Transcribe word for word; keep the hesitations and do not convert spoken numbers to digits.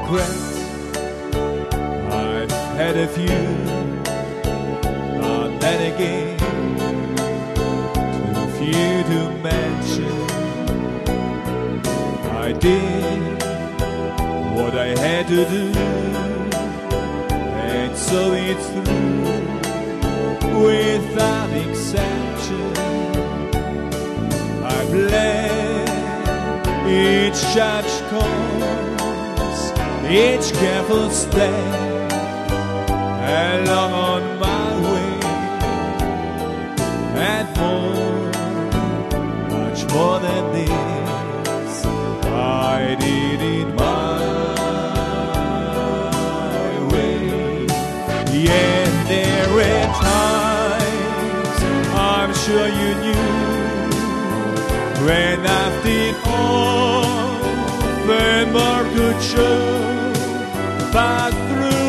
regrets. I've had a few, but then again, too few to mention. I did what I had to do, and so it's through without exception. I've let each judge course, each careful step along on my way, and more, much more than this, I did it my way. Yeah, there were times I'm sure you knew when I did all that more could show, but through